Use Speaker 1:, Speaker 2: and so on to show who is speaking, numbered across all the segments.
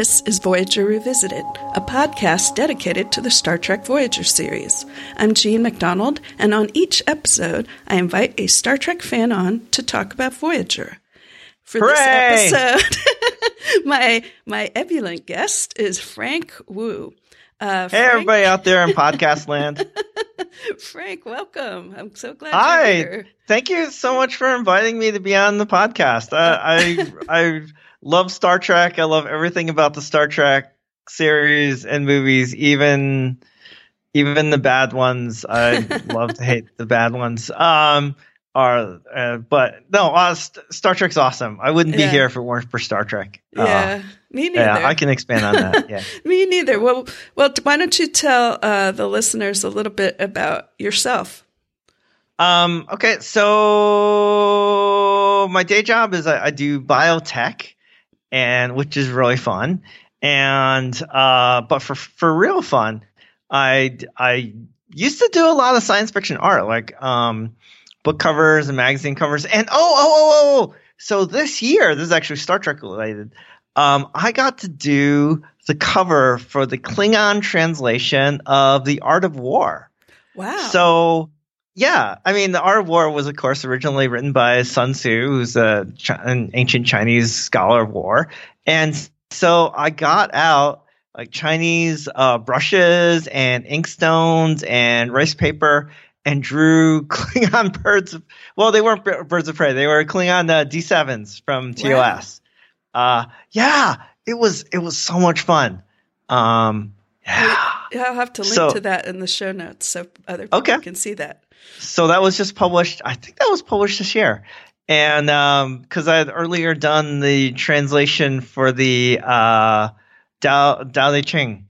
Speaker 1: This is Voyager Revisited, a podcast dedicated to the Star Trek Voyager series. I'm Jean MacDonald, and on each episode, I invite a Star Trek fan on to talk about Voyager. For
Speaker 2: Hooray!
Speaker 1: this episode, my ebullient guest is Frank Wu.
Speaker 2: Hey, everybody out there in podcast land.
Speaker 1: Frank, welcome. I'm so glad
Speaker 2: Hi.
Speaker 1: you're here.
Speaker 2: Thank you so much for inviting me to be on the podcast. I love Star Trek. I love everything about the Star Trek series and movies, even the bad ones. I love to hate the bad ones. But no, Star Trek's awesome. I wouldn't be here if it weren't for Star Trek.
Speaker 1: Yeah, me neither.
Speaker 2: Yeah, I can expand on that. Yeah.
Speaker 1: Me neither. Well, why don't you tell the listeners a little bit about yourself?
Speaker 2: Okay, so my day job is I do biotech, and which is really fun. And but for real fun, I used to do a lot of science fiction art, like book covers and magazine covers. And so this year, this is actually Star Trek related. I got to do the cover for the Klingon translation of The Art of War.
Speaker 1: Wow.
Speaker 2: So, yeah, I mean, The Art of War was, of course, originally written by Sun Tzu, who's an ancient Chinese scholar of war. And so I got out like Chinese brushes and inkstones and rice paper and drew Klingon birds. Well, they weren't birds of prey. They were Klingon D7s from TOS.
Speaker 1: Wow.
Speaker 2: Yeah, it was so much fun.
Speaker 1: I'll have to link to that in the show notes so other people can see that.
Speaker 2: So that was just published. I think that was published this year. And because I had earlier done the translation for the Dao De Ching.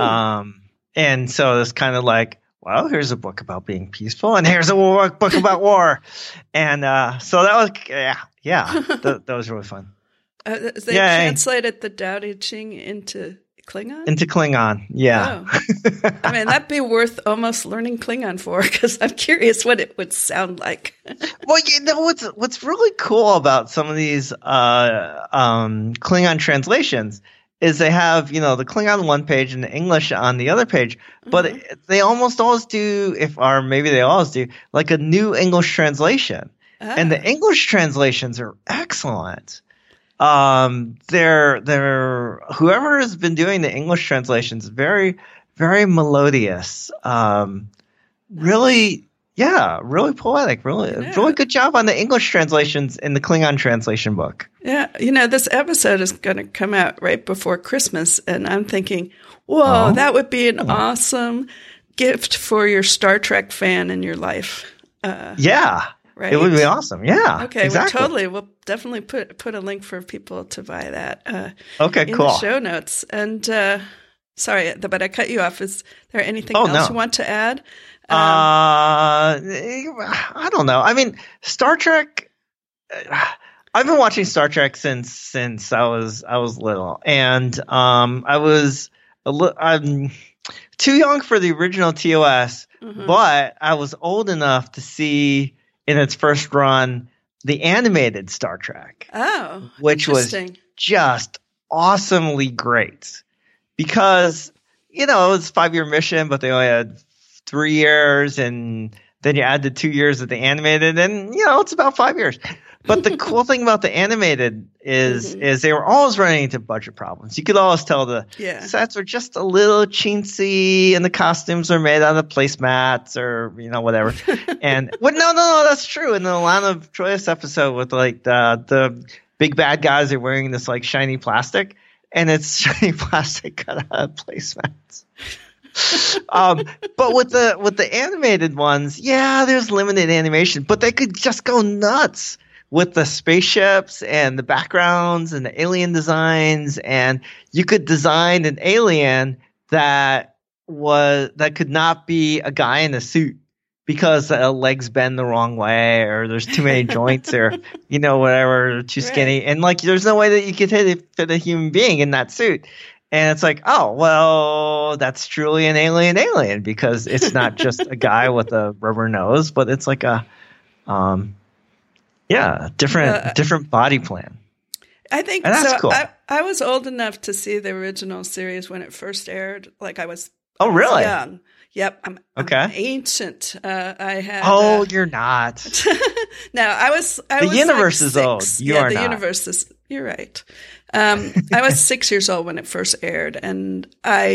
Speaker 2: And so it's kind of like, well, here's a book about being peaceful, and here's a book about war. And so that was, that was really fun.
Speaker 1: They translated the Dao De Ching into Klingon?
Speaker 2: Into Klingon, yeah.
Speaker 1: Oh. I mean, that'd be worth almost learning Klingon for, because I'm curious what it would sound like.
Speaker 2: Well, you know what's really cool about some of these Klingon translations is they have, the Klingon on one page and the English on the other page, but they almost always do, maybe they always do, like a new English translation. And the English translations are excellent. Whoever has been doing the English translations, very, very melodious. Really poetic. Really good job on the English translations in the Klingon translation book.
Speaker 1: Yeah, this episode is going to come out right before Christmas, and I'm thinking, whoa, that would be an awesome gift for your Star Trek fan in your life. Right?
Speaker 2: It would be awesome. Yeah.
Speaker 1: Okay.
Speaker 2: Exactly.
Speaker 1: We'll definitely put a link for people to buy that.
Speaker 2: Cool.
Speaker 1: In the show notes. And sorry, but I cut you off. Is there anything else you want to add?
Speaker 2: I don't know. I mean, Star Trek. I've been watching Star Trek since I was little, and I'm too young for the original TOS, but I was old enough to see in its first run the animated Star Trek.
Speaker 1: Oh,
Speaker 2: which was just awesomely great because it was a 5-year mission, but they only had 3 years, and then you add the 2 years of the animated, and it's about 5 years. But the cool thing about the animated is they were always running into budget problems. You could always tell the sets were just a little chintzy, and the costumes are made out of placemats or whatever. And no, that's true. In the Lana Troyes episode with like the big bad guys are wearing this like shiny plastic, and it's shiny plastic cut out of placemats. But with the animated ones, there's limited animation, but they could just go nuts with the spaceships and the backgrounds and the alien designs, and you could design an alien that could not be a guy in a suit because the legs bend the wrong way, or there's too many joints, or whatever, too skinny, and like there's no way that you could fit a human being in that suit. And it's like, oh, well, that's truly an alien because it's not just a guy with a rubber nose, but it's like a different body plan.
Speaker 1: I think
Speaker 2: and that's
Speaker 1: so.
Speaker 2: Cool.
Speaker 1: I was old enough to see the original series when it first aired. Like I was.
Speaker 2: Oh, really?
Speaker 1: Young. Yep. I'm ancient. I had.
Speaker 2: Oh, you're not.
Speaker 1: No, I was.
Speaker 2: The universe is old. You are
Speaker 1: the
Speaker 2: not.
Speaker 1: universe is. You're right. I was 6 years old when it first aired, and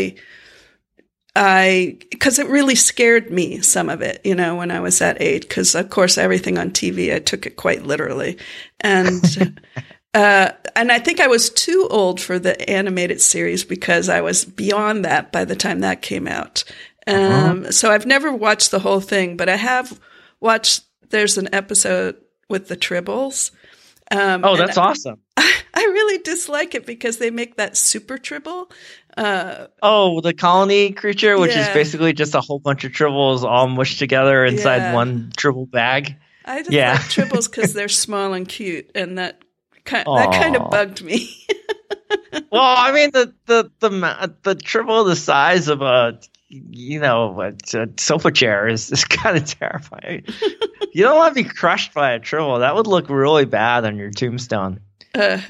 Speaker 1: because it really scared me, some of it, when I was that age, because of course everything on TV, I took it quite literally. And, and I think I was too old for the animated series because I was beyond that by the time that came out. So I've never watched the whole thing, but I have watched, there's an episode with the Tribbles.
Speaker 2: That's awesome.
Speaker 1: I really dislike it because they make that super Tribble.
Speaker 2: The colony creature, which is basically just a whole bunch of Tribbles all mushed together inside one Tribble bag.
Speaker 1: I just like Tribbles because they're small and cute, and that kind of bugged me.
Speaker 2: Well, I mean, the Tribble the size of a sofa chair is kind of terrifying. You don't want to be crushed by a Tribble. That would look really bad on your tombstone.
Speaker 1: Yeah.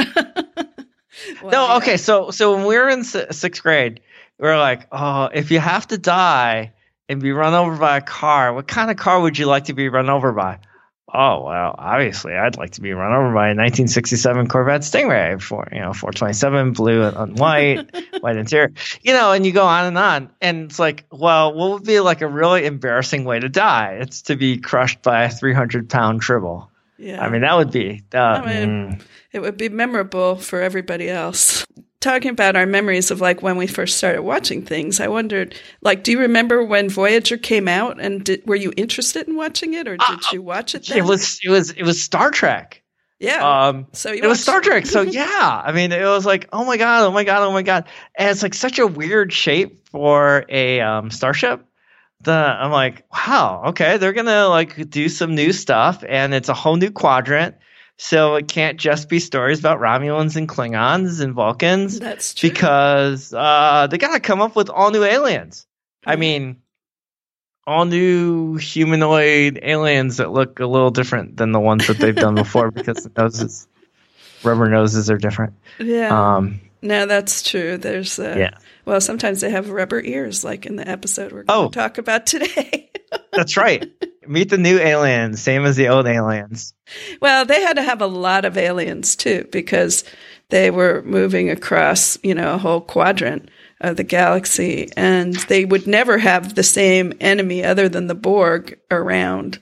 Speaker 2: Well, no, okay. So when we were in sixth grade, we were like, oh, if you have to die and be run over by a car, what kind of car would you like to be run over by? Oh, well, obviously, I'd like to be run over by a 1967 Corvette Stingray, 427, blue and white, white interior, and you go on and on. And it's like, well, what would be like a really embarrassing way to die? It's to be crushed by a 300-pound Tribble. Yeah. I mean, that would be...
Speaker 1: It would be memorable for everybody else. Talking about our memories of like when we first started watching things, I wondered, like, do you remember when Voyager came out, and were you interested in watching it, or did you watch it then?
Speaker 2: It was Star Trek.
Speaker 1: Yeah.
Speaker 2: It was Star Trek. So yeah, I mean, it was like, oh my god, and it's like such a weird shape for a starship. I'm like, wow, okay, they're gonna like do some new stuff, and it's a whole new quadrant. So it can't just be stories about Romulans and Klingons and Vulcans.
Speaker 1: That's true.
Speaker 2: Because they got to come up with all new aliens. Mm-hmm. I mean, all new humanoid aliens that look a little different than the ones that they've done before because the rubber noses are different.
Speaker 1: Yeah. No, that's true. There's well, sometimes they have rubber ears, like in the episode we're going to talk about today.
Speaker 2: That's right. Meet the new aliens, same as the old aliens.
Speaker 1: Well, they had to have a lot of aliens, too, because they were moving across, a whole quadrant of the galaxy, and they would never have the same enemy other than the Borg around.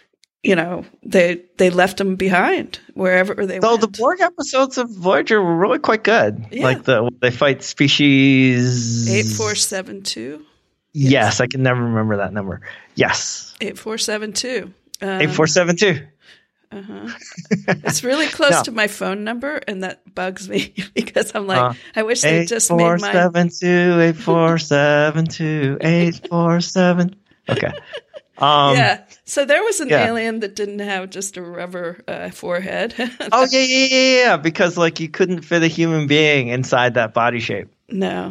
Speaker 1: They left them behind wherever they went.
Speaker 2: So the Borg episodes of Voyager were really quite good. Yeah. Like they fight species
Speaker 1: 8472.
Speaker 2: Yes, I can never remember that number. Yes.
Speaker 1: 8472.
Speaker 2: 8472.
Speaker 1: It's really close to my phone number, and that bugs me because I'm like, I wish they just made mine.
Speaker 2: 8472, 8472. Okay.
Speaker 1: So there was an alien that didn't have just a rubber forehead.
Speaker 2: Yeah. Because like you couldn't fit a human being inside that body shape.
Speaker 1: No.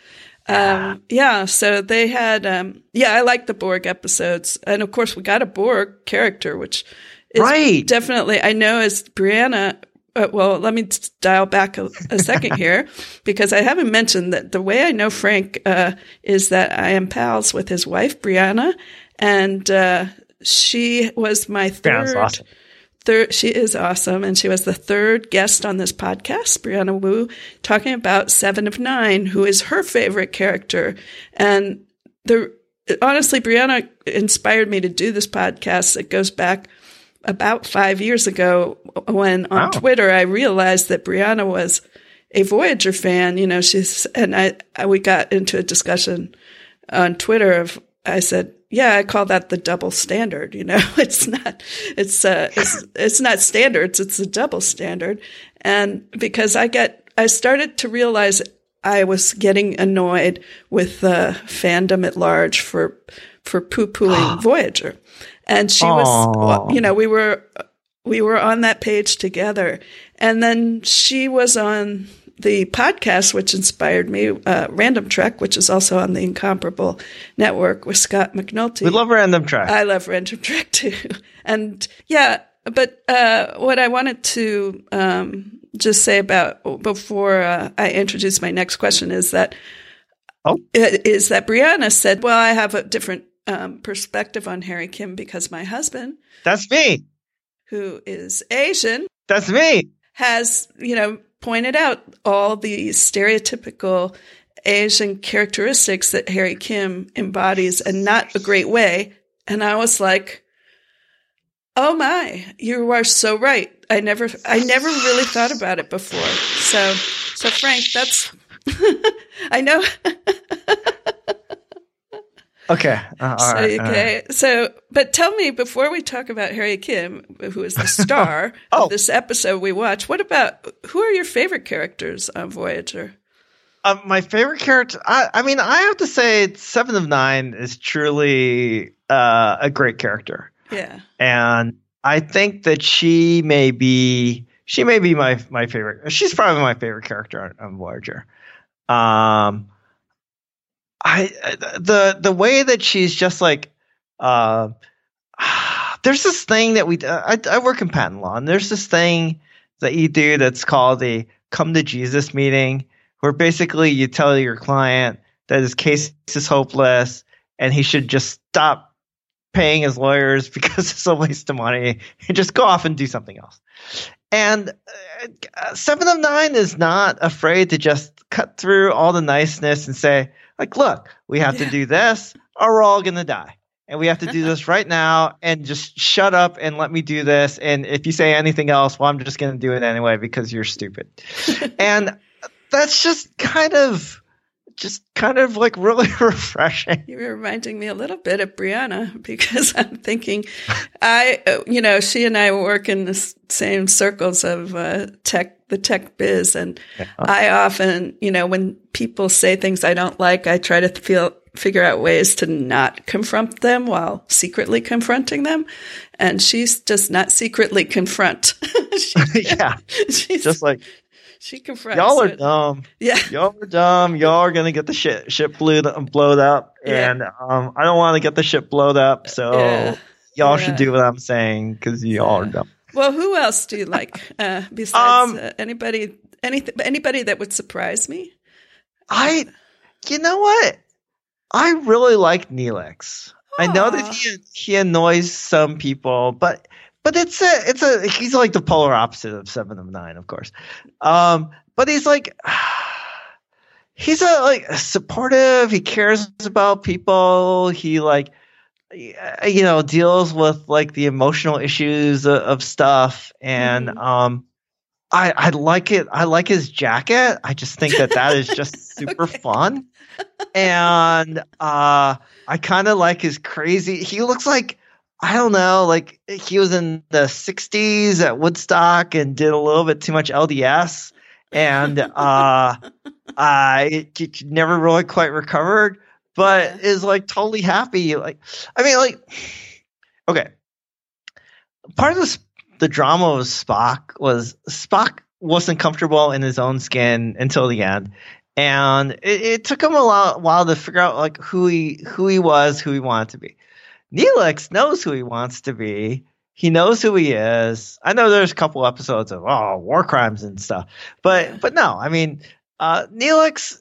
Speaker 1: So they had, I like the Borg episodes. And of course we got a Borg character, which is definitely, I know as Brianna, let me dial back a second here, because I haven't mentioned that the way I know Frank, is that I am pals with his wife, Brianna, and, she was my third, she is awesome. And she was the third guest on this podcast, Brianna Wu, talking about 7 of 9, who is her favorite character. And honestly, Brianna inspired me to do this podcast. It goes back about 5 years ago when on Twitter, I realized that Brianna was a Voyager fan. We got into a discussion on Twitter of, I said, I call that the double standard. It's not standards. It's a double standard. And because I started to realize I was getting annoyed with the fandom at large for poo-pooing Voyager. And she was, we were on that page together. And then she was on the podcast, which inspired me, Random Trek, which is also on the Incomparable Network with Scott McNulty.
Speaker 2: We love Random Trek.
Speaker 1: I love Random Trek too. And But what I wanted to just say about before I introduce my next question is that Brianna said, well, I have a different perspective on Harry Kim because my husband,
Speaker 2: that's me,
Speaker 1: who is Asian,
Speaker 2: that's me,
Speaker 1: has, pointed out all the stereotypical Asian characteristics that Harry Kim embodies in not a great way. And I was like, oh my, you are so right. I never really thought about it before. So Frank, that's, I know.
Speaker 2: Okay.
Speaker 1: So, but tell me, before we talk about Harry Kim, who is the star of this episode we watched, who are your favorite characters on Voyager?
Speaker 2: My favorite character, I mean, I have to say Seven of Nine is truly a great character.
Speaker 1: Yeah.
Speaker 2: And I think that she may be my favorite. She's probably my favorite character on Voyager. The way that she's just like, there's this thing that I work in patent law, and there's this thing that you do that's called a come to Jesus meeting, where basically you tell your client that his case is hopeless and he should just stop paying his lawyers because it's a waste of money and just go off and do something else. And Seven of Nine is not afraid to just cut through all the niceness and say, like, look, we have to do this or we're all going to die. And we have to do this right now, and just shut up and let me do this. And if you say anything else, well, I'm just going to do it anyway because you're stupid. And that's just kind of like really refreshing.
Speaker 1: You're reminding me a little bit of Brianna, because I'm thinking, she and I work in the same circles of the tech biz. And I often, when people say things I don't like, I try to figure out ways to not confront them while secretly confronting them. And she's just not secretly confront. She's just like, she confronts.
Speaker 2: Y'all are dumb.
Speaker 1: Yeah.
Speaker 2: Y'all are dumb. Y'all are going to get the ship blowed up. Yeah. And I don't want to get the ship blowed up. So y'all should do what I'm saying, because y'all are dumb.
Speaker 1: Well, who else do you like besides anybody that would surprise me?
Speaker 2: You know what? I really like Neelix. I know that he annoys some people, but he's like the polar opposite of Seven of Nine, of course. But he's like, he's supportive. He cares about people. He deals with like the emotional issues of stuff. And, I like it. I like his jacket. I just think that is just super fun. And I kind of like his crazy. He looks like, I don't know, like he was in the 60s at Woodstock and did a little bit too much LDS, and I never really quite recovered, but is like totally happy. Okay. Part of the drama of Spock wasn't comfortable in his own skin until the end. And it took him a while to figure out like who he was, who he wanted to be. Neelix knows who he wants to be. He knows who he is. I know there's a couple episodes of war crimes and stuff, but no, I mean, Neelix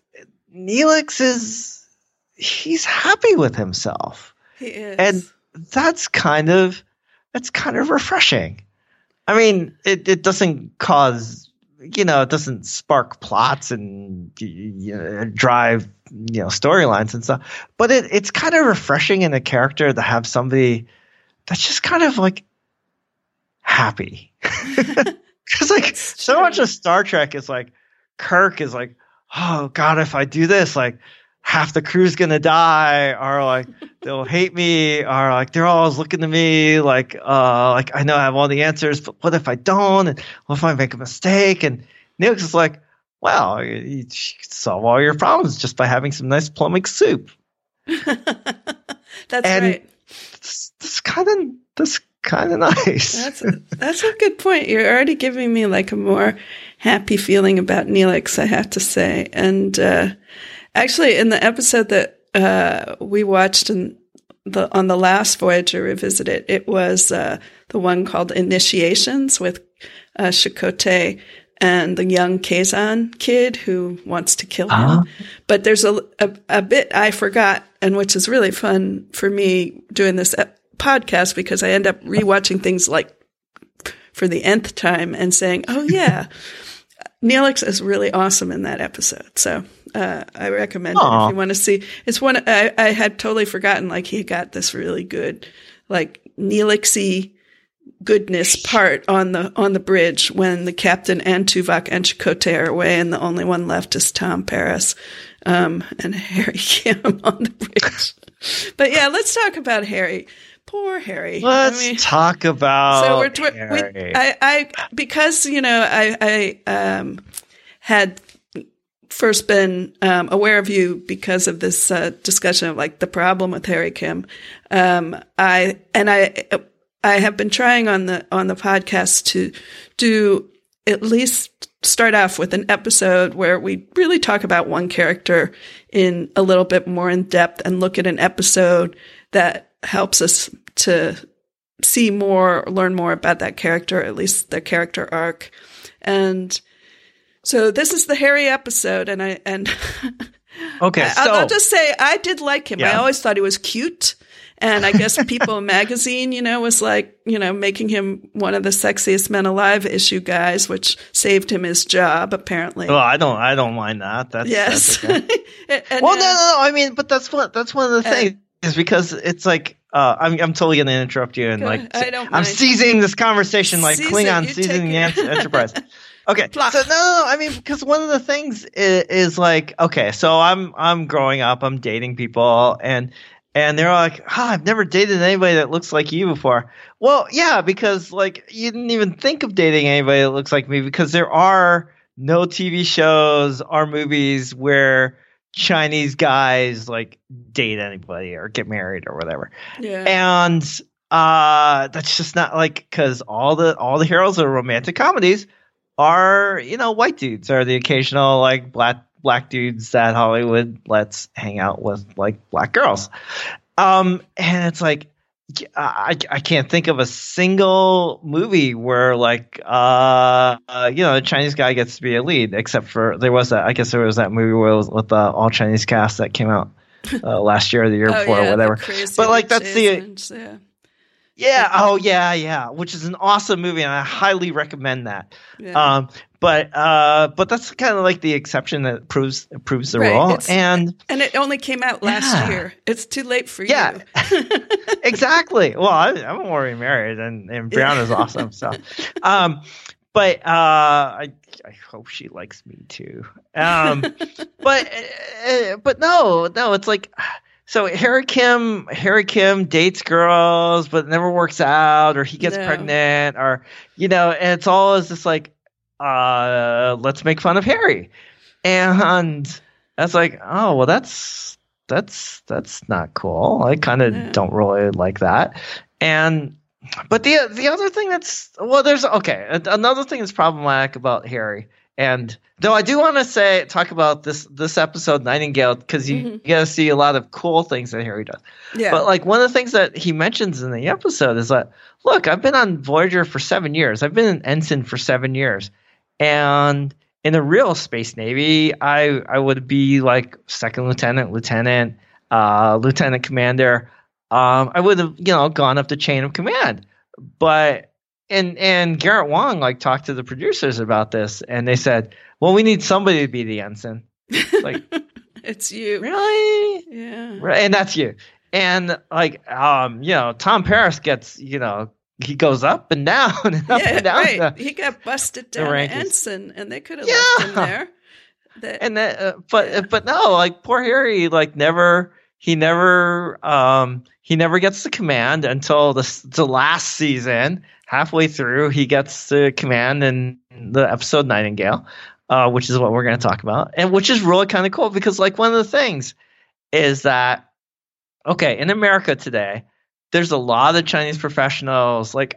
Speaker 2: he's happy with himself.
Speaker 1: He is,
Speaker 2: and that's kind of refreshing. I mean, it doesn't cause. It doesn't spark plots and drive storylines and stuff, but it's kind of refreshing in a character to have somebody that's just kind of like happy. Because like so much of Star Trek is like Kirk is like, oh God, if I do this, like half the crew's gonna die, or like they'll hate me, or like they're always looking to me like I know I have all the answers, but what if I don't? And what if I make a mistake? And Neelix is like, wow, you solve all your problems just by having some nice plumbing soup.
Speaker 1: That's right.
Speaker 2: That's kind of nice.
Speaker 1: That's a good point. You're already giving me like a more happy feeling about Neelix, I have to say. And actually, in the episode that we watched on the last Voyager Revisited, it was the one called Initiations with Chakotay and the young Kazan kid who wants to kill him. But there's a bit I forgot, and which is really fun for me doing this podcast, because I end up rewatching things like for the nth time and saying, oh yeah, Neelix is really awesome in that episode. So I recommend it if you want to see. It's one I had totally forgotten. Like, he got this really good, like, Neelix-y goodness part on the bridge when the captain and Tuvok and Chakotay are away, and the only one left is Tom Paris and Harry Kim on the bridge. But yeah, let's talk about Harry. Poor Harry.
Speaker 2: Let's talk about Harry.
Speaker 1: I because I had first been aware of you because of this discussion of like the problem with Harry Kim. I have been trying on the podcast to do at least start off with an episode where we really talk about one character in a little bit more in depth and look at an episode that helps us to see more, learn more about that character, at least the character arc. And so this is the Harry episode, and
Speaker 2: okay,
Speaker 1: I'll just say I did like him.
Speaker 2: Yeah.
Speaker 1: I always thought he was cute. And I guess People magazine, was like, making him one of the sexiest men alive issue guys, which saved him his job, apparently.
Speaker 2: Well, I don't mind that.
Speaker 1: Yes.
Speaker 2: That's okay. No. I mean, but that's one of the things, is because it's like, I'm totally going to interrupt you, and like, I'm seizing this conversation like Klingon seizing the Enterprise. Okay. So no, I mean, because one of the things is like, okay, so I'm growing up, I'm dating people, and they're like, I've never dated anybody that looks like you before. Well, yeah, because like you didn't even think of dating anybody that looks like me, because there are no TV shows or movies where Chinese guys like date anybody or get married or whatever.
Speaker 1: Yeah.
Speaker 2: And that's just not like, because all the heroes of romantic comedies are, white dudes, or the occasional like black dudes that Hollywood lets hang out with like black girls. And it's like, I can't think of a single movie where like, a Chinese guy gets to be a lead, except for there was that movie with the all Chinese cast that came out last year or the year before, or whatever. But like, that's yeah, which is an awesome movie, and I highly recommend that.
Speaker 1: Yeah.
Speaker 2: But that's kind of like the exception that proves the rule. And
Speaker 1: it only came out last year. It's too late for you.
Speaker 2: Exactly. Well, I'm already married, and Brianna's awesome. So, but I hope she likes me too. But no, it's like. So Harry Kim dates girls, but it never works out, or he gets pregnant, or and it's always just like, let's make fun of Harry, and that's like, oh well, that's not cool. I kind of don't really like that. But the other thing another thing that's problematic about Harry. And though I do want to talk about this episode, Nightingale, because you got to see a lot of cool things that Harry does.
Speaker 1: Yeah.
Speaker 2: But like, one of the things that he mentions in the episode is that, look, I've been on Voyager for 7 years. I've been an ensign for 7 years. And in the real Space Navy, I would be like second lieutenant, lieutenant commander. I would have, gone up the chain of command. But And Garrett Wang like talked to the producers about this, and they said, "Well, we need somebody to be the ensign." Like,
Speaker 1: it's you,
Speaker 2: really?
Speaker 1: Yeah,
Speaker 2: right, and that's you. And like, Tom Paris gets, he goes up and down and up and down.
Speaker 1: Right. He got busted down to ensign, and they could have left him there.
Speaker 2: But no, like poor Harry, like he never gets the command until the last season. Halfway through, he gets the command in the episode Nightingale, which is what we're going to talk about, and which is really kind of cool, because like, one of the things is that, okay, in America today, there's a lot of Chinese professionals, like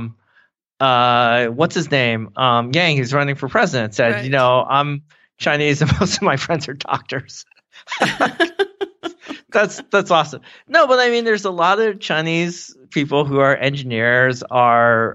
Speaker 2: what's his name, Yang, who's running for president, said,
Speaker 1: right.
Speaker 2: I'm Chinese and most of my friends are doctors. That's awesome. No, but I mean, there's a lot of Chinese people who are engineers, are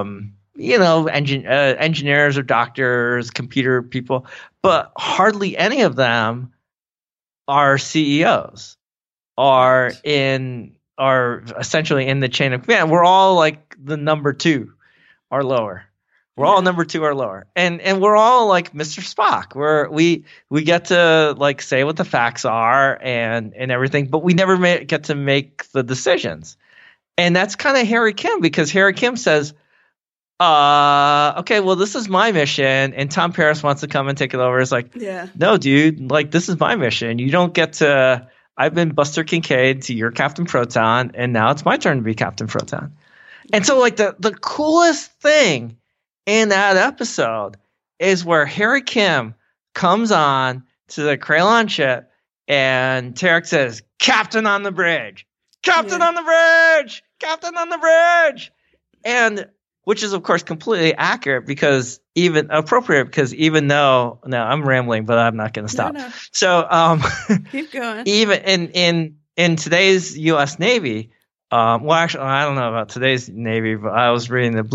Speaker 2: engineers or doctors, computer people, but hardly any of them are CEOs, are essentially in the chain of command. We're all like the number 2 or lower. We're all number 2 or lower, and we're all like Mr. Spock. We get to like say what the facts are and everything, but we never get to make the decisions. And that's kind of Harry Kim, because Harry Kim says, okay, well, this is my mission, and Tom Paris wants to come and take it over. It's like, no, dude, like, this is my mission. You don't get to. I've been Buster Kincaid to your Captain Proton, and now it's my turn to be Captain Proton. And so, like, the coolest thing in that episode is where Harry Kim comes on to the Krylon ship, and Tarek says, "Captain on the bridge, Captain on the bridge, Captain on the bridge," and which is, of course, completely accurate, because even though I'm rambling, but I'm not going to stop. No. So
Speaker 1: keep going.
Speaker 2: Even in today's U.S. Navy, well, actually, I don't know about today's Navy, but I was reading the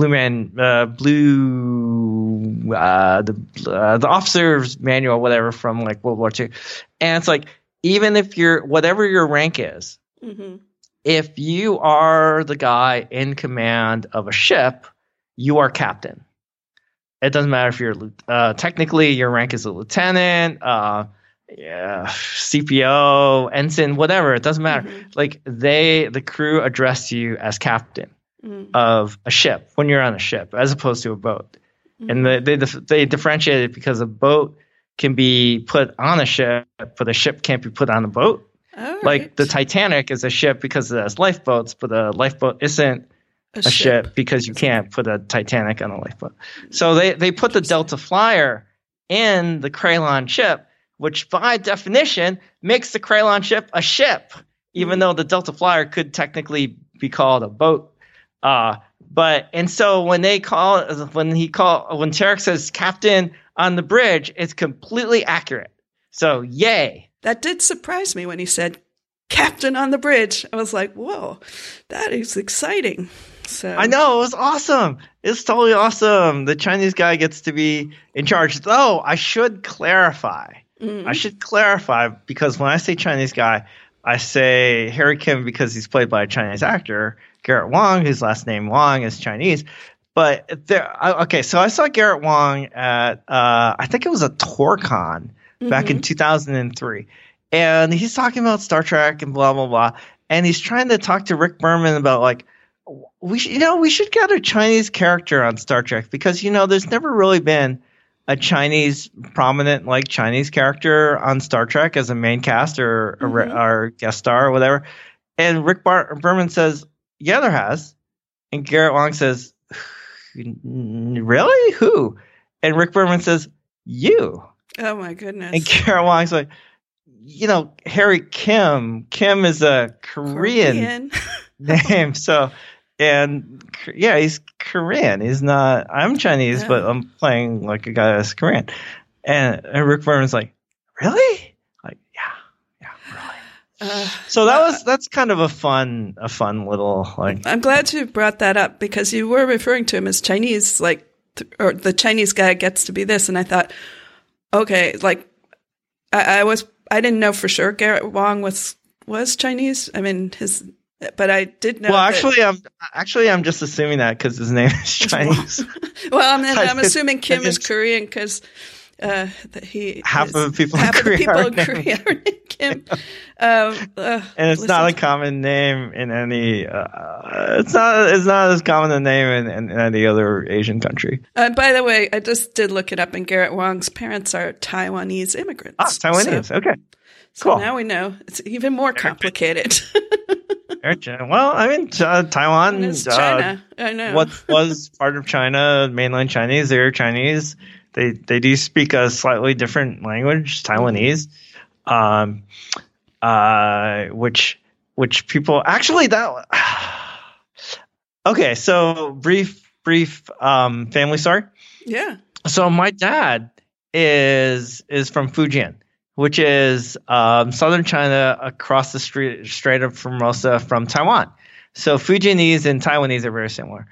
Speaker 2: the officer's manual, whatever, from like World War II, and it's like, even if whatever your rank is, if you are the guy in command of a ship, you are captain. It doesn't matter if you're technically your rank is a lieutenant, CPO, ensign, whatever. It doesn't matter. Like the crew address you as captain of a ship when you're on a ship, as opposed to a boat. And they differentiate it because a boat can be put on a ship, but a ship can't be put on a boat. Like the Titanic is a ship because it has lifeboats, but a lifeboat isn't a ship because you can't put a Titanic on a lifeboat. So they put the Delta Flyer in the Krylon ship, which by definition makes the Krylon ship a ship, even though the Delta Flyer could technically be called a boat. So when Tarek says captain on the bridge, it's completely accurate. So yay.
Speaker 1: That did surprise me when he said captain on the bridge. I was like, whoa, that is exciting. So
Speaker 2: I know, it was awesome. It's totally awesome. The Chinese guy gets to be in charge. Though I should clarify. Because when I say Chinese guy, I say Harry Kim because he's played by a Chinese actor, Garrett Wang, whose last name Wang is Chinese. But so I saw Garrett Wang at I think it was a TorCon back in 2003, and he's talking about Star Trek and blah blah blah, and he's trying to talk to Rick Berman about like, we should get a Chinese character on Star Trek, because there's never really been a prominent like Chinese character on Star Trek as a main cast or guest star or whatever. And Rick Berman says, yeah, there has. And Garrett Wang says, really? Who? And Rick Berman says, you.
Speaker 1: Oh my goodness.
Speaker 2: And Garrett Wang's like, Harry Kim. Kim is a Korean name. So, and yeah, he's Korean. He's not. I'm Chinese, but I'm playing like a guy that's Korean. And Rick Berman's like, really? Like, yeah, really. So that's kind of a fun little like.
Speaker 1: I'm glad you brought that up, because you were referring to him as Chinese, like, or the Chinese guy gets to be this, and I thought, okay, like, I didn't know for sure Garrett Wang was Chinese. I mean, but I did know.
Speaker 2: Well, actually, I'm just assuming that because his name is Chinese.
Speaker 1: Well, I'm assuming Kim is Korean because
Speaker 2: half of the people in Korea are named
Speaker 1: Kim.
Speaker 2: And it's not a common name in any. It's not as common a name in any other Asian country.
Speaker 1: By the way, I just did look it up, and Garrett Wang's parents are Taiwanese immigrants.
Speaker 2: Taiwanese.
Speaker 1: So,
Speaker 2: okay.
Speaker 1: So
Speaker 2: cool.
Speaker 1: Now we know it's even more complicated.
Speaker 2: Well, I mean, Taiwan
Speaker 1: is China. I know.
Speaker 2: What was part of China, mainland Chinese, they're Chinese. They do speak a slightly different language, Taiwanese, which people actually that. Okay, so brief family story.
Speaker 1: Yeah.
Speaker 2: So my dad is from Fujian, which is southern China across the Strait of Formosa from Taiwan. So Fujianese and Taiwanese are very similar.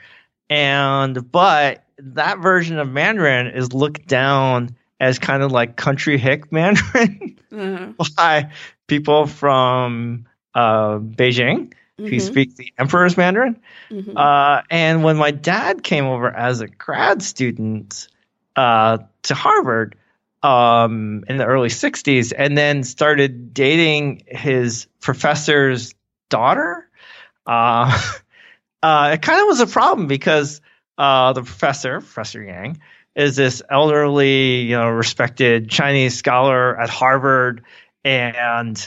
Speaker 2: But that version of Mandarin is looked down as kind of like country hick Mandarin by people from Beijing who speak the Emperor's Mandarin. And when my dad came over as a grad student to Harvard in the early 60s and then started dating his professor's daughter, it kind of was a problem because the Professor Yang, is this elderly, respected Chinese scholar at Harvard and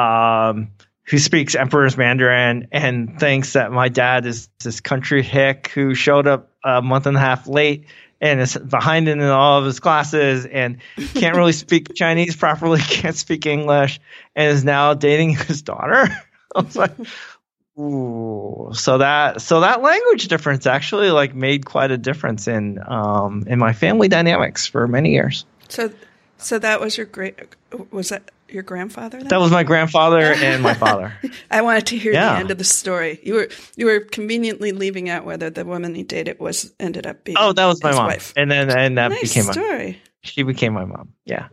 Speaker 2: who speaks Emperor's Mandarin and thinks that my dad is this country hick who showed up a month and a half late and is behind in all of his classes and can't really speak Chinese properly, can't speak English, and is now dating his daughter. I was like, ooh. So that language difference actually like made quite a difference in my family dynamics for many years.
Speaker 1: So that was was that your grandfather then?
Speaker 2: That was my grandfather and my father.
Speaker 1: I wanted to hear the end of the story. You were conveniently leaving out whether the woman he dated ended up being
Speaker 2: that was my mom.
Speaker 1: Wife.
Speaker 2: And that
Speaker 1: nice
Speaker 2: became
Speaker 1: story.
Speaker 2: She became my mom. Yeah.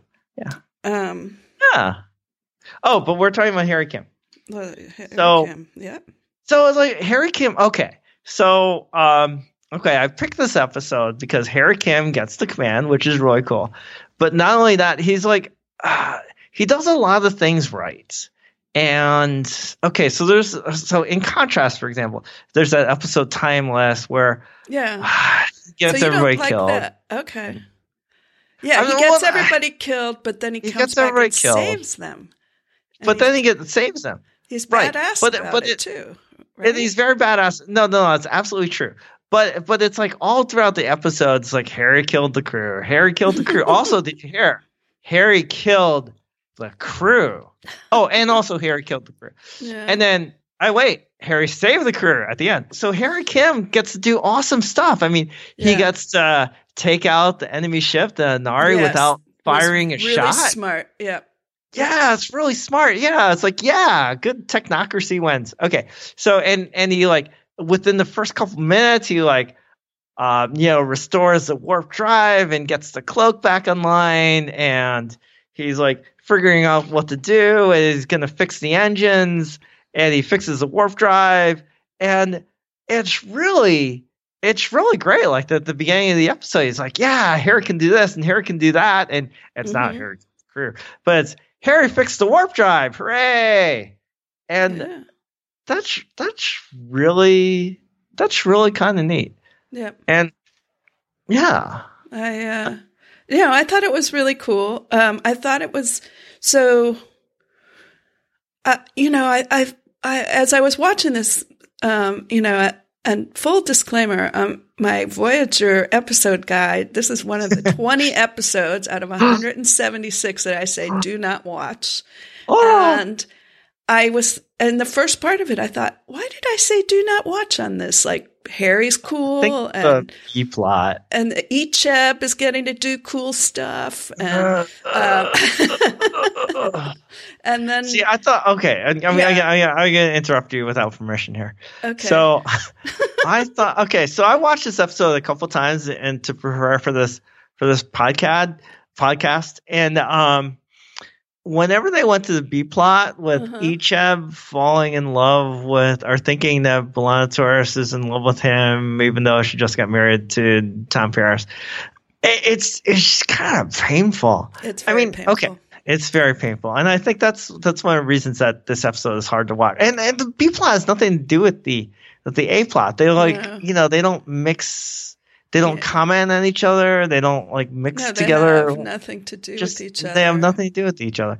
Speaker 1: Yeah.
Speaker 2: Oh, but we're talking about Harry Kim.
Speaker 1: Kim. Yeah.
Speaker 2: So it's like Harry Kim. Okay. So I picked this episode because Harry Kim gets the command, which is really cool. But not only that, he's like he does a lot of things right. And okay, so in contrast, for example, there's that episode Timeless where
Speaker 1: he
Speaker 2: gets everybody killed.
Speaker 1: That. Okay. Yeah, he gets everybody killed, but then he comes back and saves them.
Speaker 2: But then he saves them.
Speaker 1: He's badass about it too. Right?
Speaker 2: And he's very badass. No, it's absolutely true. But it's like all throughout the episodes, like Harry killed the crew. Harry killed the crew. Also, did you hear? Harry killed the crew. Oh, and also Harry killed the crew. Yeah. And then Harry saved the crew at the end. So Harry Kim gets to do awesome stuff. I mean, he gets to take out the enemy ship, the Nari, without firing a shot.
Speaker 1: Really smart. Yeah.
Speaker 2: Yeah, it's really smart. Yeah, it's like, good technocracy wins. Okay, so and he like within the first couple minutes, he like restores the warp drive and gets the cloak back online, and he's like figuring out what to do. And he's gonna fix the engines, and he fixes the warp drive, and it's really great. Like at the beginning of the episode, he's like, Harry can do this and Harry can do that, and it's not Harry's career, but it's Harry fixed the warp drive. Hooray! And that's really kind of neat. Yeah. And
Speaker 1: I thought it was really cool. I thought it was so. I as I was watching this, and full disclaimer, my Voyager episode guide, this is one of the 20 episodes out of 176 that I say do not watch. Oh. And I was, in the first part of it, I thought, why did I say do not watch on this? Like, Harry's cool, and
Speaker 2: the plot,
Speaker 1: and Icheb is getting to do cool stuff, and and then
Speaker 2: see, I thought, okay, I'm gonna interrupt you without permission here.
Speaker 1: Okay,
Speaker 2: so I thought, okay, so I watched this episode a couple times and to prepare for this podcast, and whenever they went to the B plot with Icheb falling in love with, or thinking that B'Elanna Torres is in love with him, even though she just got married to Tom Paris, it's just kind of painful.
Speaker 1: It's very painful.
Speaker 2: Okay, it's very painful, and I think that's one of the reasons that this episode is hard to watch. And the B plot has nothing to do with the A plot. They they don't mix. They don't comment on each other. They don't like mix together.
Speaker 1: They have nothing to do with each other.
Speaker 2: They have nothing to do with each other.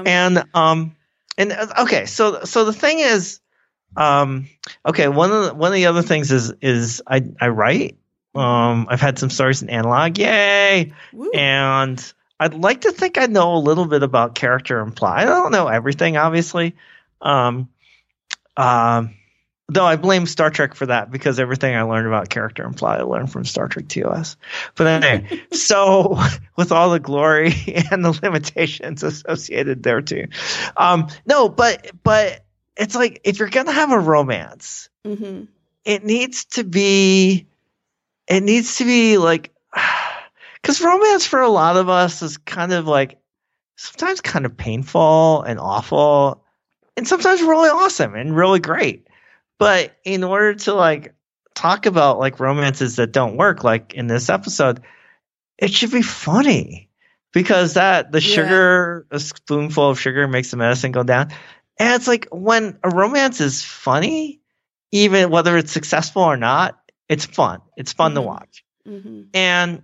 Speaker 2: Okay, so the thing is, okay, one of the other things is I write. I've had some stories in analog, yay! Woo. And I'd like to think I know a little bit about character and plot. I don't know everything, obviously. Though I blame Star Trek for that because everything I learned about character and plot I learned from Star Trek TOS. But anyway, so with all the glory and the limitations associated there too. No, but it's like if you're gonna have a romance, it needs to be like, because romance for a lot of us is kind of like sometimes kind of painful and awful, and sometimes really awesome and really great. But in order to like talk about like romances that don't work, like in this episode, it should be funny because sugar, a spoonful of sugar makes the medicine go down. And it's like when a romance is funny, even whether it's successful or not, it's fun. It's fun to watch. And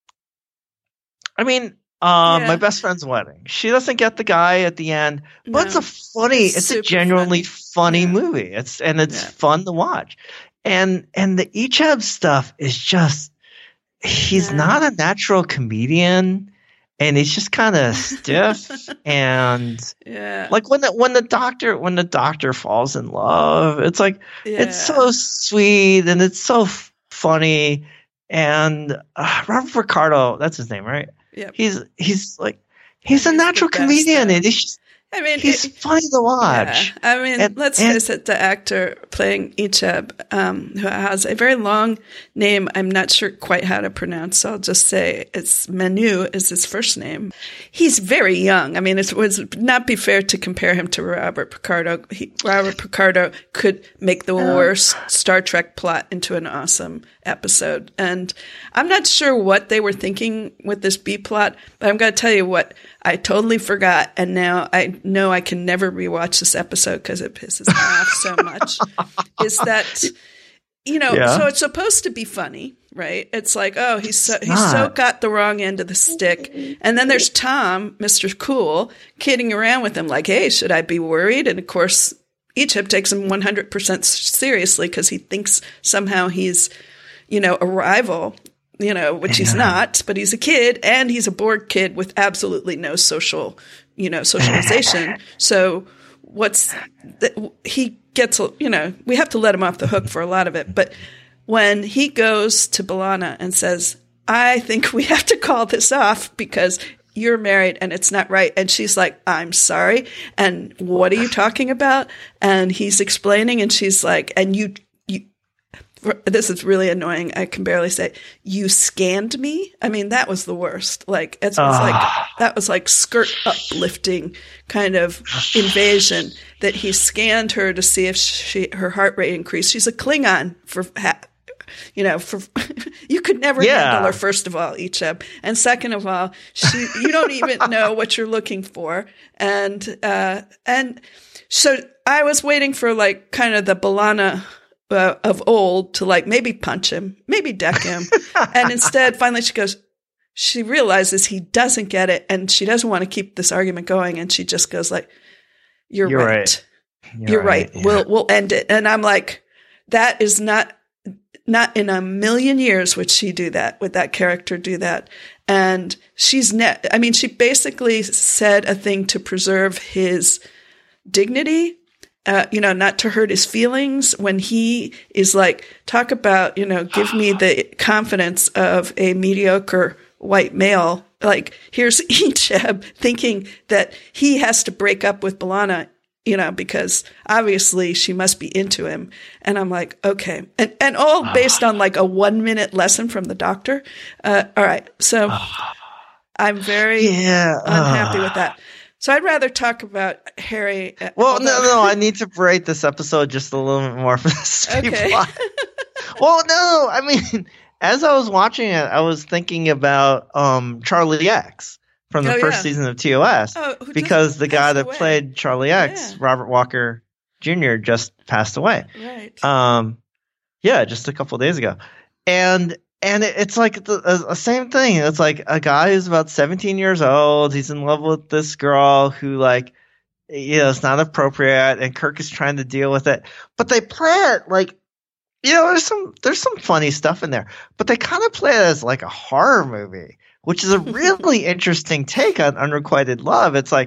Speaker 2: I mean, my best friend's wedding. She doesn't get the guy at the end, but it's a genuinely funny movie. It's fun to watch. And the Ichab stuff is just, he's not a natural comedian, and he's just kind of stiff. And like when the doctor falls in love, it's like it's so sweet and it's so funny. And Robert Picardo, that's his name, right? Yeah, he's a natural comedian, and he's funny to watch.
Speaker 1: Yeah. I mean, let's face it, the actor playing Ichab, who has a very long name, I'm not sure quite how to pronounce, so I'll just say it's Manu is his first name. He's very young. I mean, it would not be fair to compare him to Robert Picardo. Robert Picardo could make the worst Star Trek plot into an awesome episode. And I'm not sure what they were thinking with this B plot, but I'm going to tell you what I totally forgot, and now I know I can never rewatch this episode because it pisses me off so much, is that, so it's supposed to be funny, right? It's like, oh, he's so got the wrong end of the stick. And then there's Tom, Mr. Cool, kidding around with him like, hey, should I be worried? And of course, Ichab takes him 100% seriously because he thinks somehow he's, a rival. Which he's not, but he's a kid, and he's a Borg kid with absolutely no socialization. So he gets, we have to let him off the hook for a lot of it. But when he goes to B'Elanna and says, I think we have to call this off because you're married and it's not right. And she's like, I'm sorry. And what are you talking about? And he's explaining, and she's like, and you this is really annoying. I can barely say, you scanned me. I mean, that was the worst. Like, that was like skirt uplifting kind of invasion that he scanned her to see if her heart rate increased. She's a Klingon you could never handle her, first of all, Ichab. And second of all, you don't even know what you're looking for. And so I was waiting for like kind of the B'Elanna of old to like maybe punch him, maybe deck him. And instead, finally she realizes he doesn't get it, and she doesn't want to keep this argument going. And she just goes like, you're right. You're right. Yeah. We'll end it. And I'm like, that is not in a million years would she do that, would that character do that. And she basically said a thing to preserve his dignity, not to hurt his feelings when he is like, talk about, give me the confidence of a mediocre white male. Like, here's Ichab thinking that he has to break up with B'Elanna, because obviously she must be into him. And I'm like, okay. And all based on like a 1 minute lesson from the doctor. All right. So I'm very unhappy with that. So I'd rather talk about Harry.
Speaker 2: Well, no, I need to break this episode just a little bit more for this plot. Well, no, I mean, as I was watching it, I was thinking about Charlie X from the first season of TOS, because the guy that played Charlie X, Robert Walker Jr., just passed away.
Speaker 1: Right.
Speaker 2: Just a couple of days ago, and it's like the same thing. It's like a guy who's about 17 years old. He's in love with this girl who, like, it's not appropriate, and Kirk is trying to deal with it. But they play it like, there's some funny stuff in there, but they kind of play it as like a horror movie, which is a really interesting take on unrequited love. It's like,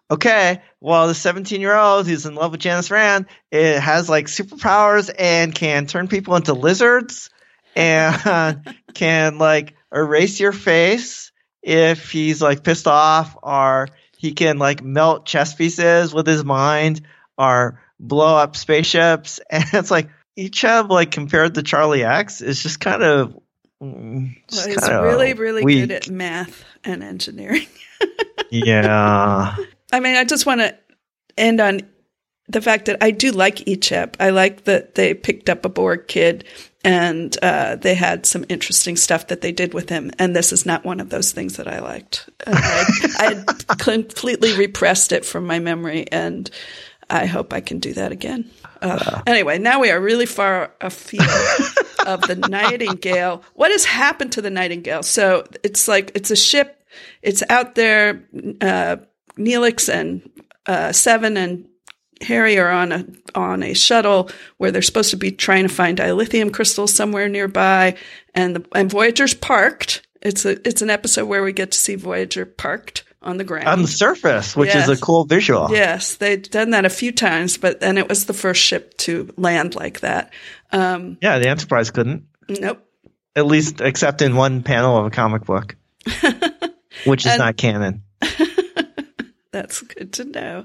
Speaker 2: okay, well, the 17-year-old who's in love with Janice Rand, it has like superpowers and can turn people into lizards and can like erase your face if he's like pissed off, or he can like melt chess pieces with his mind or blow up spaceships. And it's like Icheb, like compared to Charlie X, is just kind of
Speaker 1: he's really, really weak. Good at math and engineering.
Speaker 2: Yeah.
Speaker 1: I mean, I just want to end on the fact that I do like Icheb. I like that they picked up a Borg kid and they had some interesting stuff that they did with him. And this is not one of those things that I liked. I completely repressed it from my memory, and I hope I can do that again. Anyway, now we are really far afield of the Nightingale. What has happened to the Nightingale? So it's a ship. It's out there. Neelix and Seven and Harry are on a shuttle where they're supposed to be trying to find dilithium crystals somewhere nearby, and Voyager's parked. It's an episode where we get to see Voyager parked on the ground.
Speaker 2: On the surface, which is a cool visual.
Speaker 1: Yes, they've done that a few times, but then it was the first ship to land like that.
Speaker 2: Yeah, the Enterprise couldn't.
Speaker 1: Nope.
Speaker 2: At least except in one panel of a comic book, which is not canon.
Speaker 1: That's good to know.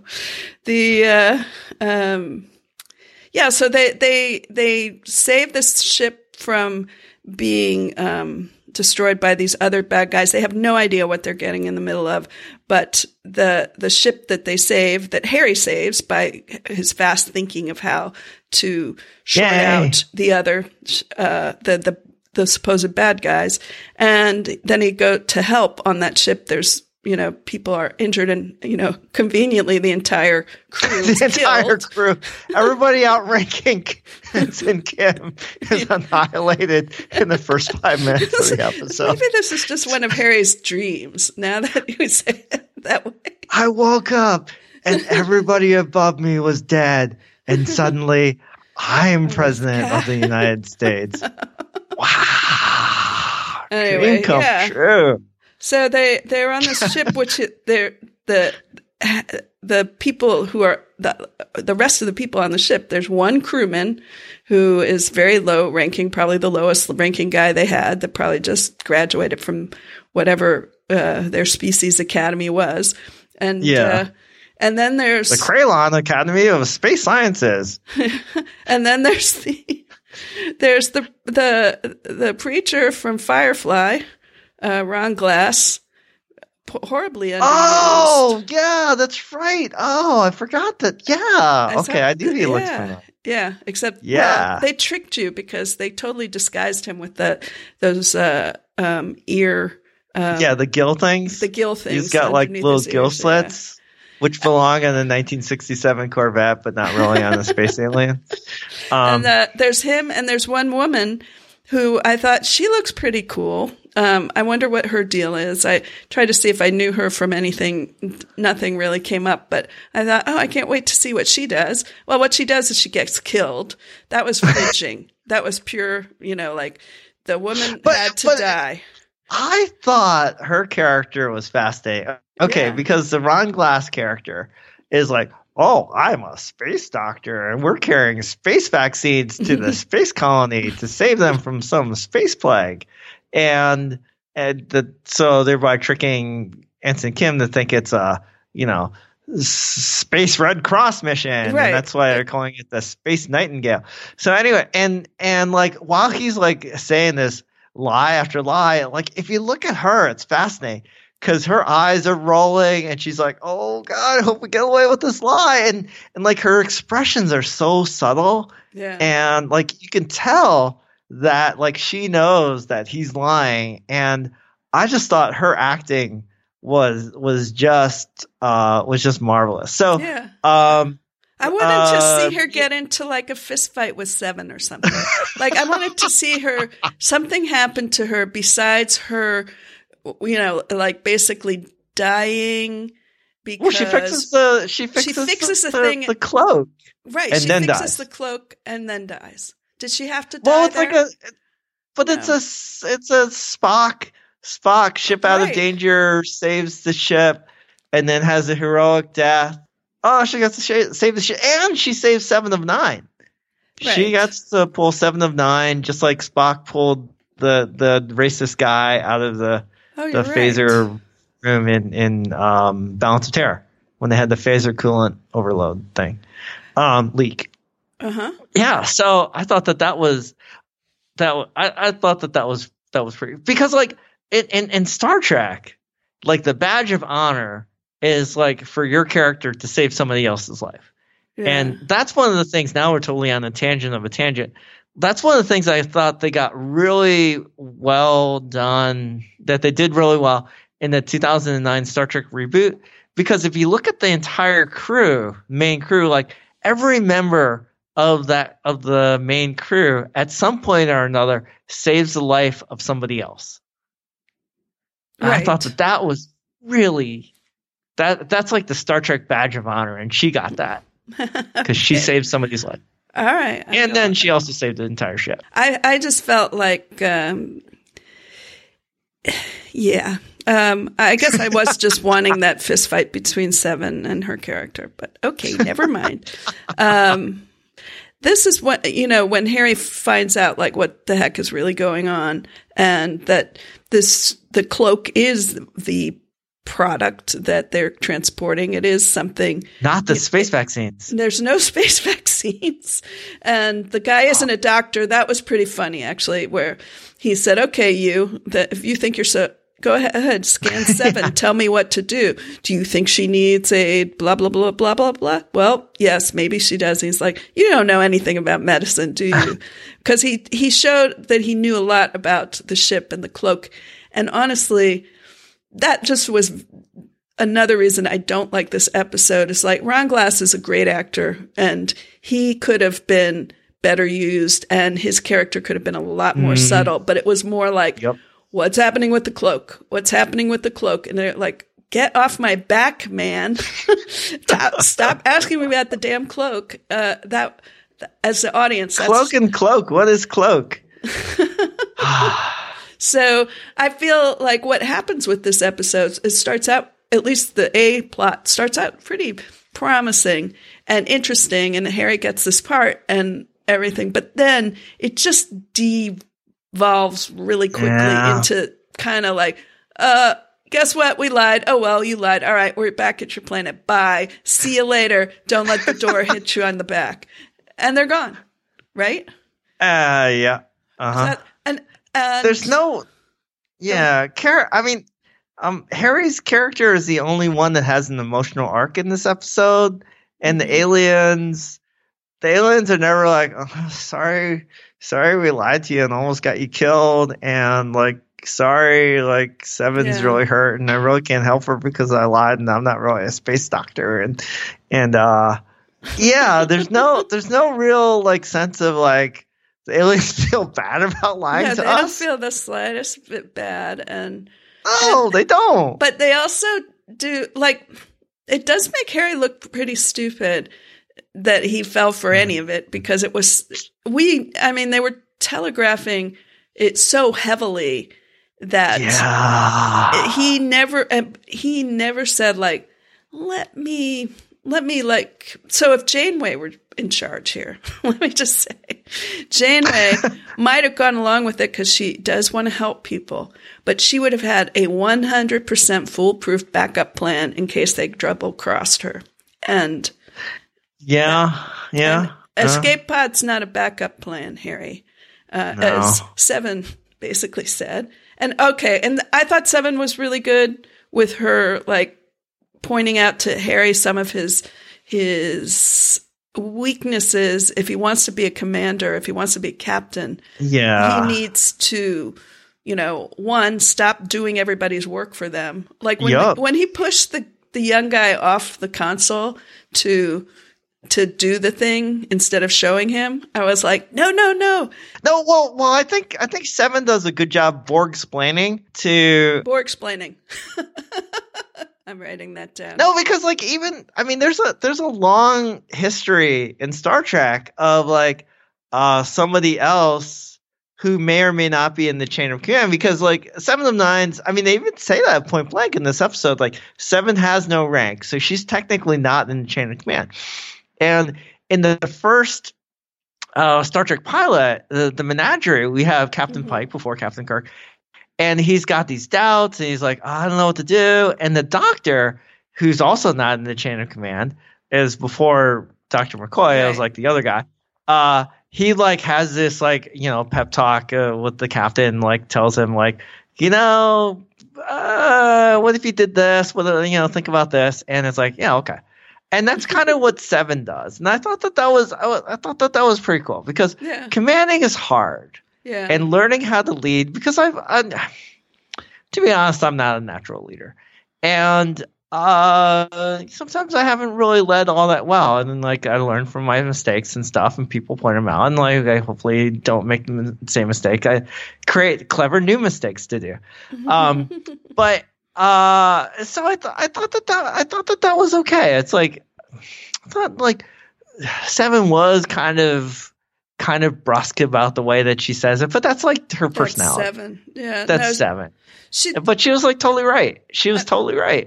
Speaker 1: So they save this ship from being destroyed by these other bad guys. They have no idea what they're getting in the middle of, but the ship that they save, that Harry saves by his fast thinking of how to short out the other the supposed bad guys, and then he go to help on that ship. There's people are injured, and conveniently the entire crew is
Speaker 2: crew, everybody outranking Ensign Kim is annihilated in the first 5 minutes of the episode.
Speaker 1: Maybe this is just one of Harry's dreams. Now that you say it that way,
Speaker 2: I woke up and everybody above me was dead, and suddenly I'm president of the United States. Wow!
Speaker 1: Anyway,
Speaker 2: dream come true.
Speaker 1: So they're on this ship, which they're the people who are the rest of the people on the ship. There's one crewman who is very low ranking, probably the lowest ranking guy they had, that probably just graduated from whatever their species academy was, and then there's
Speaker 2: the Krylon Academy of Space Sciences,
Speaker 1: and then there's the preacher from Firefly. Ron Glass, horribly underused.
Speaker 2: Oh, yeah, that's right. Oh, I forgot that. Yeah. Okay, I knew he looked familiar.
Speaker 1: Yeah, except they tricked you because they totally disguised him with those ear.
Speaker 2: The gill things.
Speaker 1: The gill things.
Speaker 2: He's got like little gill slits, which belong on the 1967 Corvette, but not really on the Space Alien.
Speaker 1: And there's him, and there's one woman who I thought she looks pretty cool. I wonder what her deal is. I tried to see if I knew her from anything. Nothing really came up, but I thought, I can't wait to see what she does. Well, what she does is she gets killed. That was flinching. That was pure, like the woman had to die.
Speaker 2: I thought her character was fascinating. Okay, because the Ron Glass character is like, oh, I'm a space doctor, and we're carrying space vaccines to the space colony to save them from some space plague. And so thereby tricking Ensign Kim to think it's a, Space Red Cross mission. Right. And that's why they're calling it the Space Nightingale. So anyway, and like while he's like saying this lie after lie, like if you look at her, it's fascinating because her eyes are rolling and she's like, oh God, I hope we get away with this lie. And like her expressions are so subtle. Yeah. And like you can tell that like she knows that he's lying, and I just thought her acting was just marvelous. So
Speaker 1: I wanted to see her get into like a fist fight with Seven or something. Like I wanted to see her something happen to her besides her, like basically dying because
Speaker 2: she fixes the cloak,
Speaker 1: right?
Speaker 2: And
Speaker 1: she
Speaker 2: then
Speaker 1: fixes
Speaker 2: dies.
Speaker 1: The cloak and then dies. Did she have to die? Well, it's
Speaker 2: it's a Spock ship out of danger, saves the ship, and then has a heroic death. Oh, she gets to save the ship, and she saves 7 of 9. Right. She gets to pull 7 of 9, just like Spock pulled the racist guy out of the phaser room in Balance of Terror when they had the phaser coolant overload thing leak. Yeah, so I thought that was I thought that was pretty, because like in Star Trek, like the badge of honor is like for your character to save somebody else's life. Yeah. And that's one of the things. Now we're totally on a tangent of a tangent. That's one of the things I thought they got really well done, that they did really well in the 2009 Star Trek reboot. Because if you look at the entire crew, main crew, like every member of the main crew at some point or another saves the life of somebody else. Right. I thought that was really that's like the Star Trek badge of honor, and she got that because she saved somebody's life.
Speaker 1: All right,
Speaker 2: and then she also saved the entire ship.
Speaker 1: I just felt like, yeah. I guess I was just wanting that fist fight between Seven and her character, but okay, never mind. This is what, when Harry finds out like what the heck is really going on, and that the cloak is the product that they're transporting. It is something.
Speaker 2: Not the space vaccines.
Speaker 1: There's no space vaccines. And the guy isn't a doctor. That was pretty funny, actually, where he said, okay, if you think you're so, go ahead, scan 7. Tell me what to do. Do you think she needs a blah, blah, blah, blah, blah, blah? Well, yes, maybe she does. He's like, you don't know anything about medicine, do you? Because he showed that he knew a lot about the ship and the cloak. And honestly, that just was another reason I don't like this episode. It's like Ron Glass is a great actor, and he could have been better used, and his character could have been a lot more subtle. But it was more like, what's happening with the cloak? What's happening with the cloak? And they're like, get off my back, man. Stop asking me about the damn cloak. That as the audience.
Speaker 2: Cloak and cloak. What is cloak?
Speaker 1: So I feel like what happens with this episode, it starts out, at least the A plot starts out pretty promising and interesting, and Harry gets this part and everything, but then it just devolves really quickly into kind of like, guess what? We lied. Oh, well, you lied. All right, we're back at your planet. Bye. See you later. Don't let the door hit you on the back. And they're gone, right?
Speaker 2: Yeah. Uh-huh. There's no, Harry's character is the only one that has an emotional arc in this episode, and the aliens are never like, oh, sorry, we lied to you and almost got you killed, and like, sorry, like Seven's really hurt, and I really can't help her because I lied, and I'm not really a space doctor, and there's no real like sense of like, the aliens feel bad about lying to us?
Speaker 1: They don't feel the slightest bit bad.
Speaker 2: They don't.
Speaker 1: But they also do, like, it does make Harry look pretty stupid that he fell for any of it, because it was, they were telegraphing it so heavily that he never said, like, let me like, so if Janeway were in charge here, let me just say, Janeway might have gone along with it because she does want to help people, but she would have had a 100% foolproof backup plan in case they double-crossed her. And escape pod's not a backup plan, Harry, as Seven basically said. And and I thought Seven was really good with her, like, pointing out to Harry some of his weaknesses. If he wants to be a commander, if he wants to be a captain, he needs to, one, stop doing everybody's work for them. Like when he pushed the young guy off the console to do the thing instead of showing him, I was like, no. No,
Speaker 2: well, I think Seven does a good job Borg-splaining.
Speaker 1: I'm writing that down.
Speaker 2: No, because like there's a long history in Star Trek of like somebody else who may or may not be in the chain of command, because like 7 of 9s, I mean, they even say that point blank in this episode, like 7 has no rank, so she's technically not in the chain of command. And in the first Star Trek pilot, the Menagerie, we have Captain Pike before Captain Kirk, and he's got these doubts, and he's like, I don't know what to do. And the Doctor, who's also not in the chain of command, is before Dr. McCoy, right. Is like the other guy. He like has this like, you know, pep talk with the captain, like tells him like, you know, what if you did this? What, you know, think about this. And it's like, yeah, okay. And that's kind of what 7 does. And I thought that was pretty cool, because commanding is hard. Yeah. And learning how to lead, because to be honest, I'm not a natural leader. And sometimes I haven't really led all that well, and then like I learn from my mistakes and stuff, and people point them out, and like I hopefully don't make the same mistake. I create clever new mistakes to do. But so I thought that was okay. It's like I thought like 7 was kind of brusque about the way that she says it, but that's like her personality.
Speaker 1: 7, yeah,
Speaker 2: that's 7. But she was like totally right. She was totally right.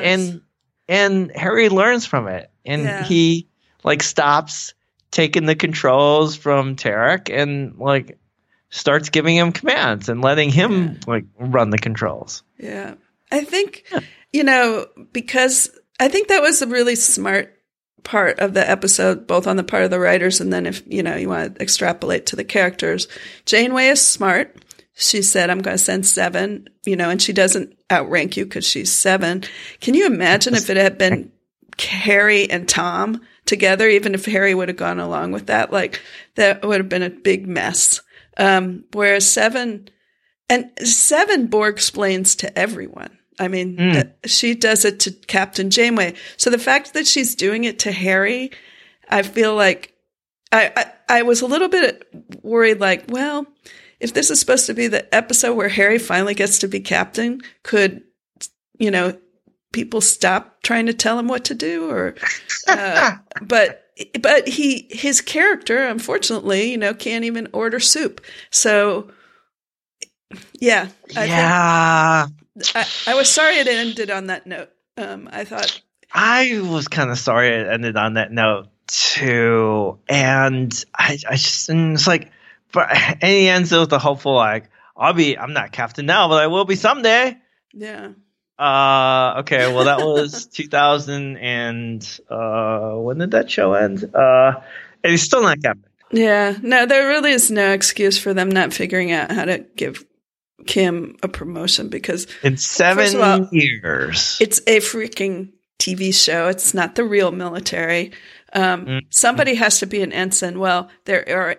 Speaker 2: And Harry learns from it, and he like stops taking the controls from Tarek and like starts giving him commands and letting him like run the controls.
Speaker 1: Yeah, I think you know, because I think that was a really smart part of the episode, both on the part of the writers, and then if you know you want to extrapolate to the characters. Janeway is smart. She said, I'm going to send 7, you know, and she doesn't outrank you because she's 7. Can you imagine if it had been Harry and Tom together, even if Harry would have gone along with that? Like, that would have been a big mess. Whereas 7 Borg explains to everyone. I mean, she does it to Captain Janeway. So the fact that she's doing it to Harry, I feel like I was a little bit worried, like, well, if this is supposed to be the episode where Harry finally gets to be captain, could, you know, people stop trying to tell him what to do? Or, but his character, unfortunately, you know, can't even order soup. So, yeah. I was sorry it ended on that note.
Speaker 2: I was kind of sorry it ended on that note too. And it's like, but and he ends it with the hopeful, like, I'm not captain now, but I will be someday.
Speaker 1: Yeah.
Speaker 2: Okay, well that was 2000 and when did that show end? And he's still not captain.
Speaker 1: Yeah. No, there really is no excuse for them not figuring out how to give Kim a promotion, because
Speaker 2: in 7 years.
Speaker 1: It's a freaking TV show. It's not the real military. Somebody has to be an ensign. Well, there are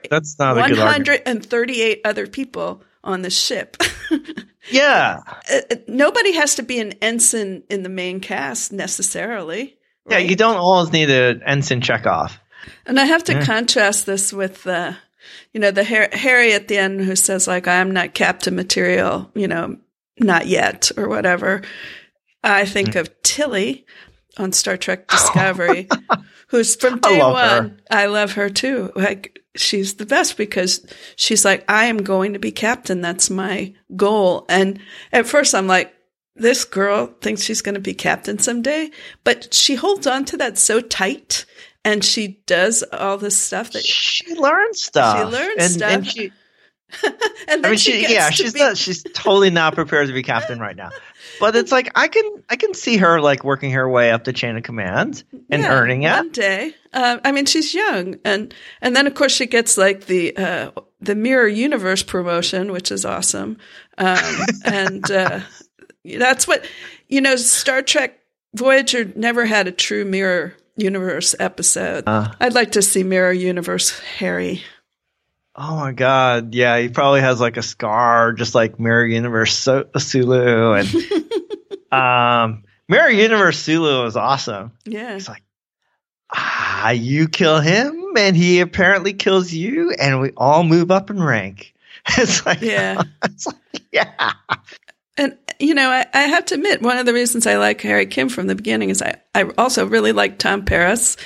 Speaker 1: 138 other people on the ship.
Speaker 2: Yeah.
Speaker 1: Nobody has to be an ensign in the main cast necessarily. Right?
Speaker 2: Yeah, you don't always need an ensign checkoff.
Speaker 1: And I have to contrast this with the Harry at the end who says like, I'm not captain material, you know, not yet or whatever. I think of Tilly on Star Trek Discovery. Who's from day one. I love her too. Like, she's the best because she's like, I am going to be captain. That's my goal. And at first I'm like, this girl thinks she's going to be captain someday, but she holds on to that so tight, and she does all this stuff that
Speaker 2: she learns stuff. And she, and then she's totally not prepared to be captain right now. But it's like I can see her like working her way up the chain of command and earning it
Speaker 1: one day. I mean, she's young, and then of course she gets like the Mirror Universe promotion, which is awesome. And that's what, you know, Star Trek Voyager never had a true Mirror Universe episode. I'd like to see Mirror Universe Harry.
Speaker 2: Oh my God. Yeah, he probably has like a scar, just like Mirror Universe Sulu. And Mirror Universe Sulu is awesome.
Speaker 1: Yeah.
Speaker 2: It's like, you kill him and he apparently kills you, and we all move up in rank. It's like,
Speaker 1: yeah.
Speaker 2: It's like, yeah.
Speaker 1: And, you know, I have to admit, one of the reasons I like Harry Kim from the beginning is I also really like Tom Paris.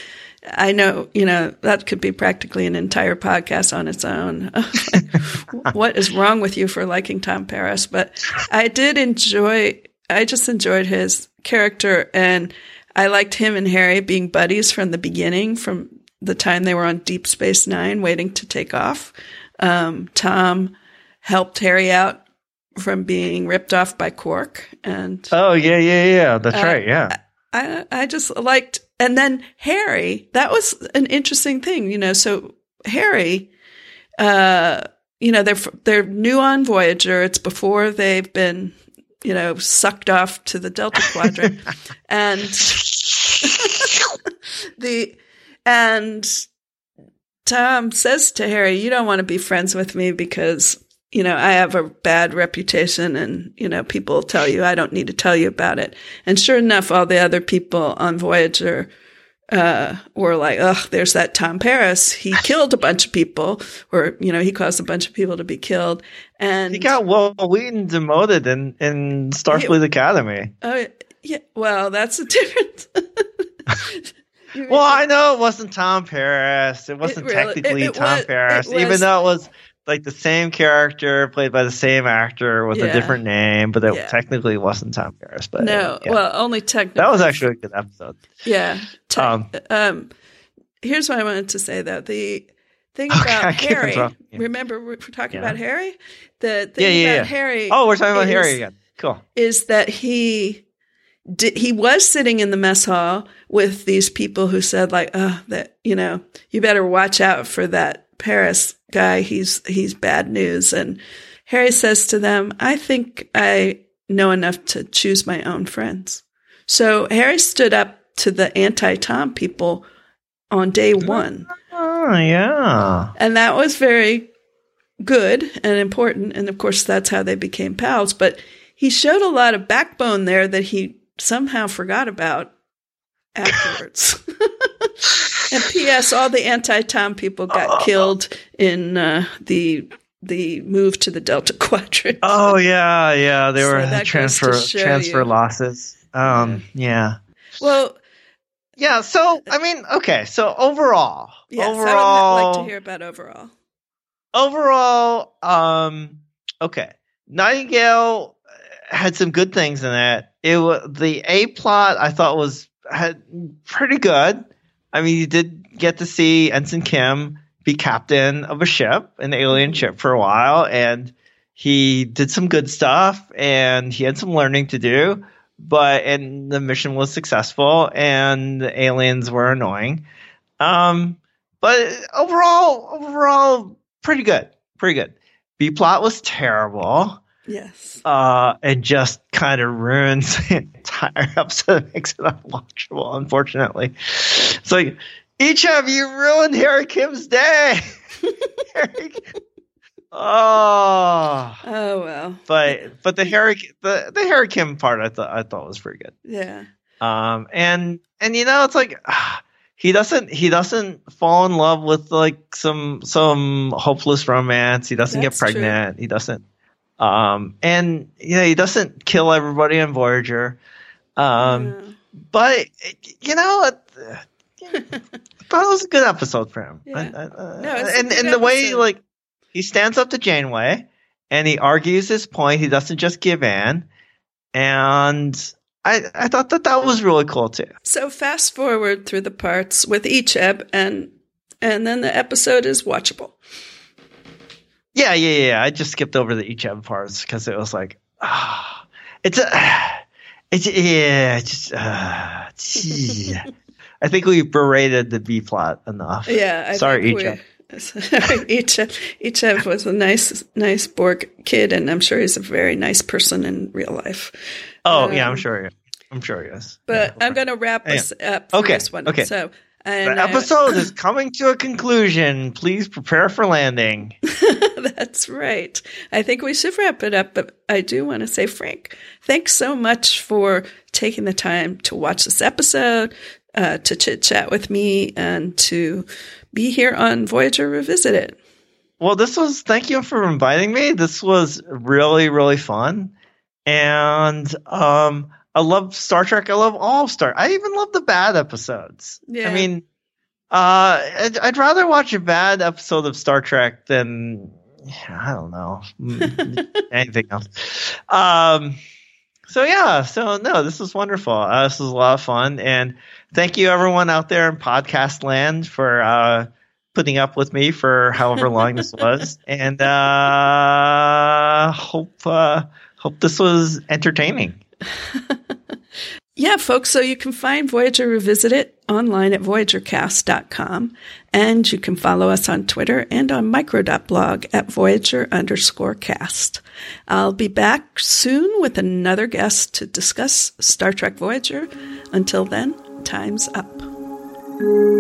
Speaker 1: I know, that could be practically an entire podcast on its own. What is wrong with you for liking Tom Paris? But I just enjoyed his character, and I liked him and Harry being buddies from the beginning, from the time they were on Deep Space Nine waiting to take off. Tom helped Harry out from being ripped off by Quark. And
Speaker 2: that's right. Yeah.
Speaker 1: I just liked, and then Harry, that was an interesting thing, so Harry, they're new on Voyager. It's before they've been, sucked off to the Delta Quadrant. And Tom says to Harry, you don't want to be friends with me because, I have a bad reputation and, people tell you, I don't need to tell you about it. And sure enough, all the other people on Voyager, were like, ugh, there's that Tom Paris. He killed a bunch of people, or, he caused a bunch of people to be killed. And
Speaker 2: he got Will Wheaton demoted in Starfleet Academy.
Speaker 1: Oh, yeah. Well, that's a different.
Speaker 2: Well, I know it wasn't Tom Paris. It wasn't technically Tom Paris, even though it was like the same character played by the same actor with a different name, but it technically wasn't Tom Paris. But
Speaker 1: well, only technically.
Speaker 2: That was actually a good episode.
Speaker 1: Yeah. Here's what I wanted to say, though. The thing about Harry, remember we're talking about Harry? The thing about Harry.
Speaker 2: Oh, we're talking about Harry again. Cool.
Speaker 1: Is that he was sitting in the mess hall with these people who said, like, you better watch out for that Paris guy. He's bad news. And Harry says to them, I think I know enough to choose my own friends. So Harry stood up to the anti-Tom people on day one.
Speaker 2: Oh, yeah.
Speaker 1: And that was very good and important. And of course, that's how they became pals. But he showed a lot of backbone there that he somehow forgot about afterwards. And P.S., all the anti-Tom people got killed in the move to the Delta Quadrant.
Speaker 2: Oh, yeah. They were transfer losses. Yeah.
Speaker 1: Well,
Speaker 2: yeah. So, I mean, okay. So overall,
Speaker 1: yes, I would like to hear about overall.
Speaker 2: Overall, okay. Nightingale had some good things in it. The A plot I thought had pretty good. I mean, you did get to see Ensign Kim be captain of a ship, an alien ship, for a while, and he did some good stuff, and he had some learning to do. And the mission was successful, and the aliens were annoying. But overall, pretty good. B plot was terrible.
Speaker 1: Yes.
Speaker 2: And just kind of ruins the entire episode, makes it unwatchable, unfortunately. It's like, each of you ruined Harry Kim's day. Oh
Speaker 1: well.
Speaker 2: But the Harry Kim part I thought was pretty good.
Speaker 1: Yeah.
Speaker 2: And it's like he doesn't fall in love with like some hopeless romance. He doesn't get pregnant. True. He doesn't. And he doesn't kill everybody on Voyager. But I thought it was a good episode for him.
Speaker 1: Yeah.
Speaker 2: And the way like he stands up to Janeway and he argues his point. He doesn't just give in. And I thought that was really cool too.
Speaker 1: So fast forward through the parts with Icheb, and then the episode is watchable.
Speaker 2: Yeah. I just skipped over the Icheb parts because it was like, I think we berated the B plot enough.
Speaker 1: Yeah.
Speaker 2: Sorry, Icheb.
Speaker 1: Icheb was a nice Borg kid, and I'm sure he's a very nice person in real life.
Speaker 2: Oh, yeah, I'm sure he is.
Speaker 1: But I'm going to wrap us up for this one.
Speaker 2: Okay.
Speaker 1: So,
Speaker 2: the episode is coming to a conclusion. Please prepare for landing.
Speaker 1: That's right. I think we should wrap it up, but I do want to say, Frank, thanks so much for taking the time to watch this episode, to chit-chat with me, and to be here on Voyager Revisited.
Speaker 2: Well, thank you for inviting me. This was really, really fun. And I love Star Trek. I love all Star. I even love the bad episodes.
Speaker 1: Yeah.
Speaker 2: I mean, I'd rather watch a bad episode of Star Trek than, I don't know, anything else. This was wonderful. This was a lot of fun, and thank you everyone out there in podcast land for putting up with me for however long this was, and hope this was entertaining.
Speaker 1: Yeah, folks, so you can find Voyager Revisited online at voyagercast.com, and you can follow us on Twitter and on micro.blog at Voyager_cast. I'll be back soon with another guest to discuss Star Trek Voyager. Until then, time's up.